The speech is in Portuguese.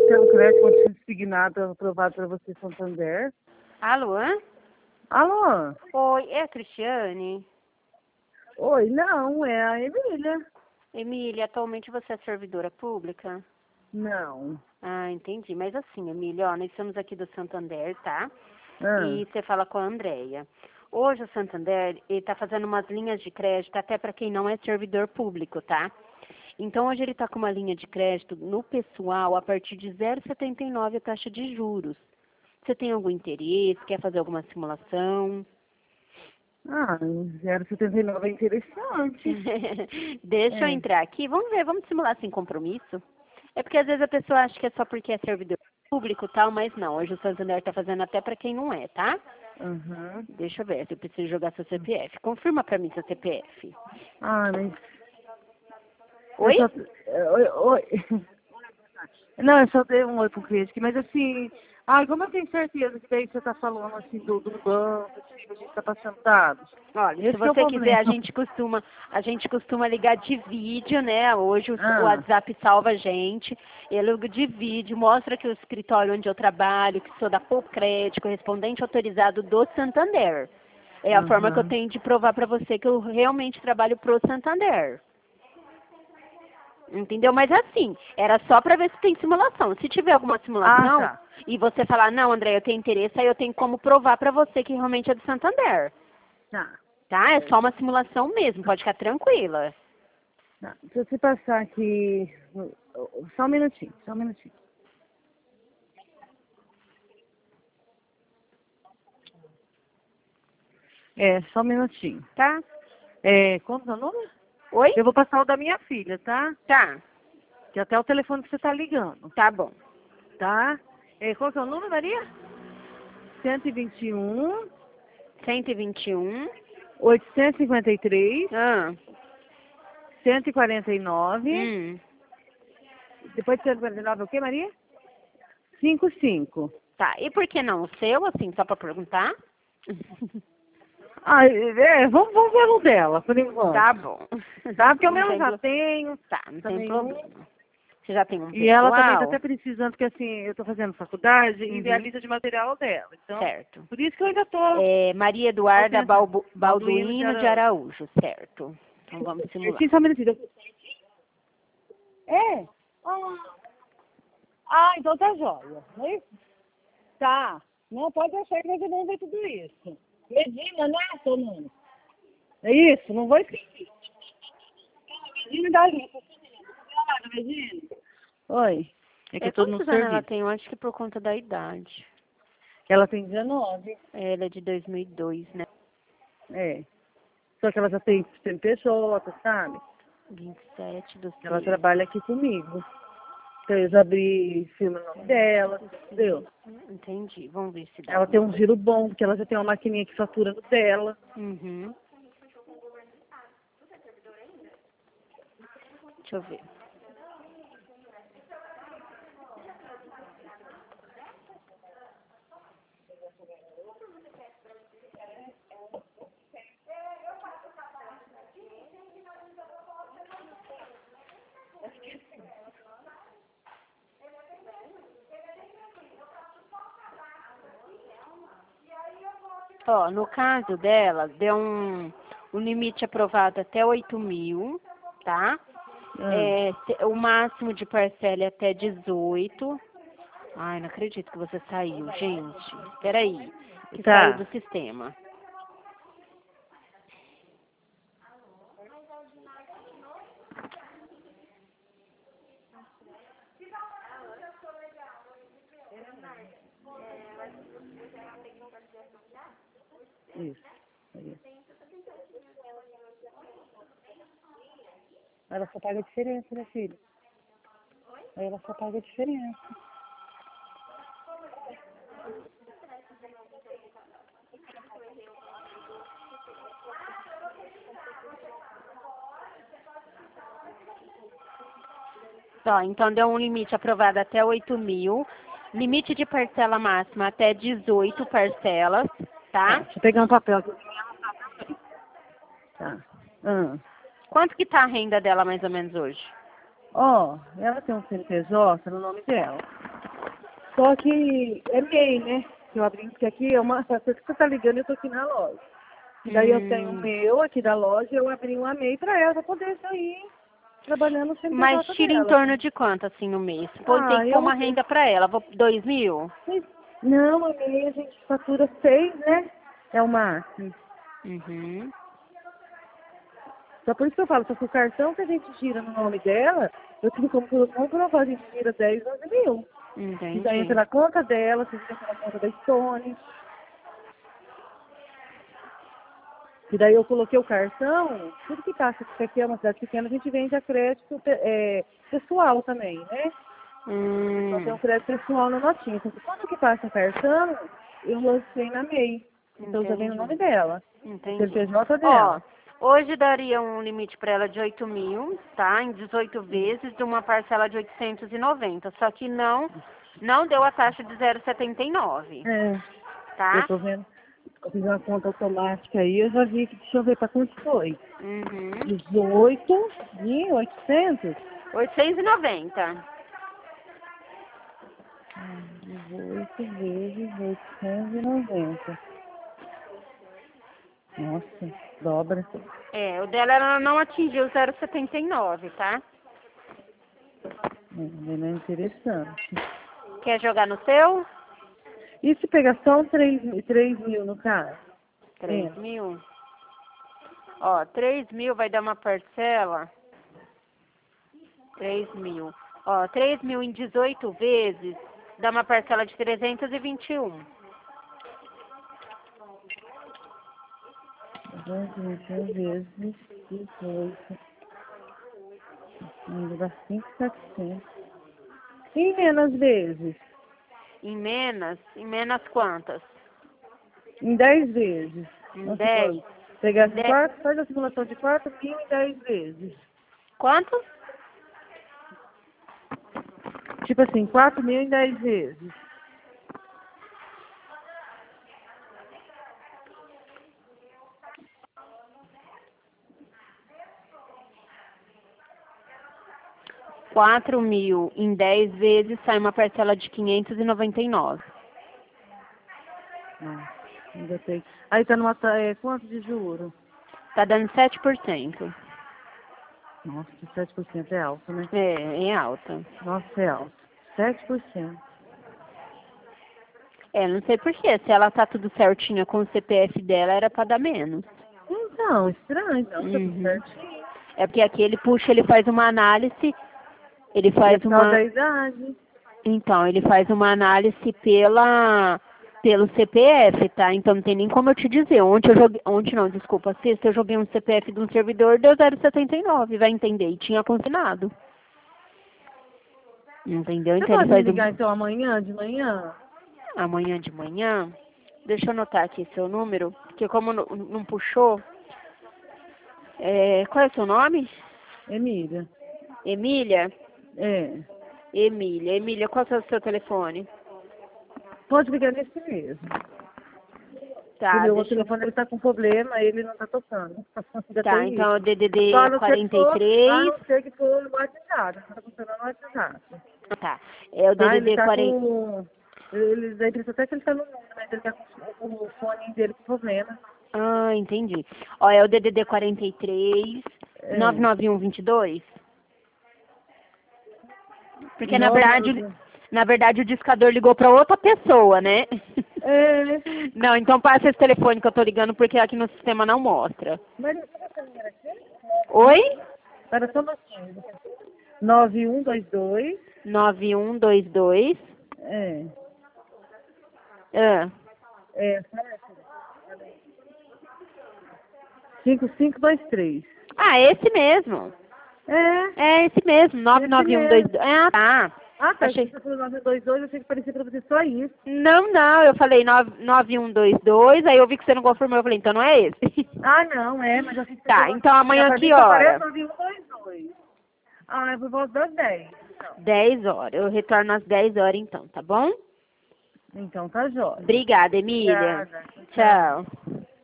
tem um crédito consignado aprovado para você, Santander. Alô? Alô? Oi, é a Cristiane? Oi, não, é a Emília. Emília, atualmente você é servidora pública? Não. Ah, entendi. Mas assim, Emília, ó, nós estamos aqui do Santander, tá? Ah, E você fala com a Andréia. Hoje o Santander, ele tá fazendo umas linhas de crédito até para quem não é servidor público, tá? Então hoje ele tá com uma linha de crédito no pessoal a partir de 0,79 a taxa de juros. Você tem algum interesse? Quer fazer alguma simulação? 0,79 é interessante. Deixa eu É. entrar aqui. Vamos ver, vamos simular sem compromisso. É porque às vezes a pessoa acha que é só porque é servidor público e tal, mas não. Hoje o Santander tá fazendo até para quem não é, tá? Aham. Deixa eu ver se eu preciso jogar seu CPF. Confirma para mim seu CPF. Mas... Eu Oi? só... Oi. Não, eu só dei um oi pro cliente aqui, mas assim... como eu tenho certeza que daí você tá falando assim do banco, assim, a gente tá passando dados. Olha, se Esse que é o você quiser, problema. a gente costuma ligar de vídeo, né? Hoje o Ah, WhatsApp salva a gente. Eu ligo de vídeo, mostra que o escritório onde eu trabalho, que sou da Popcred, correspondente autorizado do Santander. É a forma que eu aham. tenho de provar para você que eu realmente trabalho pro Santander. Entendeu? Mas assim, era só para ver se tem simulação. Se tiver alguma simulação Tá. e você falar, não, André, eu tenho interesse, aí eu tenho como provar para você que realmente é do Santander. Tá. Tá? É só uma simulação mesmo, pode ficar tranquila. Tá. Se você passar aqui... Só um minutinho, só um minutinho. Só um minutinho. Tá? Qual é o nome? Oi? Eu vou passar o da minha filha, tá? Tá. Que é até o telefone que você tá ligando, Tá bom. tá? Qual que é o número, Maria? 121, 121. 853, Ah. 149. Hum. Depois de 149 é o quê, Maria? 55. Tá. E por que não o seu, assim, só pra perguntar? Vamos ver o dela, por enquanto. Tá bom. Tá? Porque eu Não mesmo tem já tenho. Tá, não tem Também um. problema. Você já tem um E ela também tá pessoal? até precisando, porque assim, eu tô fazendo faculdade e vi a Uhum. lista de material dela. Então, Certo. por isso que eu ainda tô Maria Eduarda pensando. Balduino de Balduino de Araújo. Araújo, certo. Então vamos simular. Sim, só um minutinho. É? Então tá jóia. Não é isso? Tá. Não, pode deixar que nós vamos ver tudo isso. Medina, né, seu nome? É isso? Não vou esquecer. Medina da lista. Medina? Oi. É que eu tô no Quantos anos ela serviço. tem? Eu acho que por conta da idade. Ela tem 19. Ela é de 2002, né? É. Só que ela já tem CNPJ, sabe? 27 do Ela 6. trabalha aqui comigo. Então eu já abri firma no nome dela, entendeu? Entendi. Vamos ver se dá Ela tem alguma um coisa. giro bom, porque ela já tem uma maquininha que fatura no dela. Uhum. Deixa eu ver. Ó, no caso dela, deu um limite aprovado até 8.000, tá? Ah, O máximo de parcela é até 18. Ai, não acredito que você saiu, gente. Peraí, que saiu do tá. sistema. Isso. Aí. Ela só paga a diferença, né, filho? Aí ela só paga a diferença. Ó, então deu um limite aprovado até 8.000. Limite de parcela máxima até 18 parcelas, Tá, tá? deixa eu pegar um papel aqui. Tá. Quanto que tá a renda dela mais ou menos hoje? Ela tem um CNPJ no nome dela. Só que é MEI, né? Que eu abri, porque aqui é uma... Você que você tá ligando, eu tô aqui na loja. E daí eu tenho o meu aqui da loja, eu abri uma MEI pra ela, pra poder sair trabalhando no Mas CNPJ tira em dela. torno de quanto, assim, no mês? Pô, tem que pôr Eu uma não sei. renda pra ela. Vou 2.000? Não, a MEI a gente fatura 6, né? É o máximo. Uhum. Só por isso que eu falo, só que o cartão que a gente tira no nome dela, eu tenho como comprovar, a gente tira 10, 11 mil. E daí entra Entendi. na conta dela, você entra na conta da Stone. E daí eu coloquei o cartão, tudo que passa, porque aqui é uma cidade pequena, a gente vende a crédito pessoal também, né? Então tem um crédito pessoal na notinha. Então, tudo que passa o cartão, eu lancei na MEI. Então já vem no nome Entendi. dela. O Entendi. CNPJ Ó, dela. hoje daria um limite para ela de 8.000, tá? Em 18 vezes de uma parcela de 890. Só que não deu a taxa de 0,79, É, eu tá? tô vendo. Eu fiz uma conta automática aí, eu já vi que, deixa eu ver para quanto foi. Uhum. 18.800. 890. 18 vezes 890. Nossa, dobra. É, o dela ela não atingiu 0,79, tá? É interessante. Quer jogar no seu? E se pegar só um 3 mil no carro? 3.000. Ó, 3.000 vai dar uma parcela. 3.000. Ó, 3.000 em 18 vezes dá uma parcela de 321. 221 vezes 18. Ainda dá 5.700. E menos vezes? Em menos quantas? Em 10 vezes. Em Vamos supor, 10. pegar De... quatro, faz a simulação de 4 mil em 10 vezes. Quantos? Tipo assim, 4 mil em 10 vezes. Quatro mil em 10 vezes sai uma parcela de 599. Não, ainda tem. Aí tá numa, quanto de juro? Tá dando 7%. Nossa, 7% é alto, né? É alta. Nossa, é alto. 7%. É, não sei porquê. Se ela tá tudo certinha com o CPF dela, era pra dar menos. Então, estranho, não, tá tudo Uhum. certinho. É porque aqui ele puxa, ele faz uma análise, ele E é faz por causa da uma. idade. Então, ele faz uma análise pelo CPF, tá? Então não tem nem como eu te dizer. Ontem não, desculpa, sexta eu joguei um CPF de um servidor, deu 0,79, vai entender? E tinha confinado. Entendeu? Você Então ele pode me faz ligar então amanhã, de manhã? amanhã de manhã. Deixa eu anotar aqui seu número, porque como não puxou. Qual é o seu nome? Emília. Emília? É. Emília, qual é o seu telefone? Pode ligar nesse mesmo. O Tá, meu deixa eu... telefone ele tá com problema, ele não tá tocando. Ainda Tá, tem então é o isso. Só DDD a não ser que for, a 43. não ser que for o WhatsApp. Não tá funcionando o WhatsApp. Tá, é o Tá? Ele DDD tá 40. com. Ele dá a impressão até que ele tá no mundo, mas ele tá com o fone dele com problema. Ah, entendi. Ó, é o DDD 43 É. 99122. Porque Nove, na verdade o discador ligou para outra pessoa, né? é. Não, então passa esse telefone que eu tô ligando porque aqui no sistema não mostra. Mas você tá falando aqui? Oi? Para só notando. 9122. 9122. É. Ah, É. 5523. esse mesmo. É. É esse mesmo, Esse mesmo. 99122. Ah, tá. Ah, tá. Se Achei. você falou 922, eu achei que parecia pra você só isso. Não, eu falei 9122, aí eu vi que você não confirmou, eu falei, então não é esse. Ah, não, mas eu achei que você Tá, falou então assim. amanhã Pra mim que só parece hora? 9122. Ah, é por volta das 10. 10 horas. Eu retorno às 10 horas então, tá bom? Então tá jóia. Obrigada, Emília. Obrigada. Tchau. Tchau.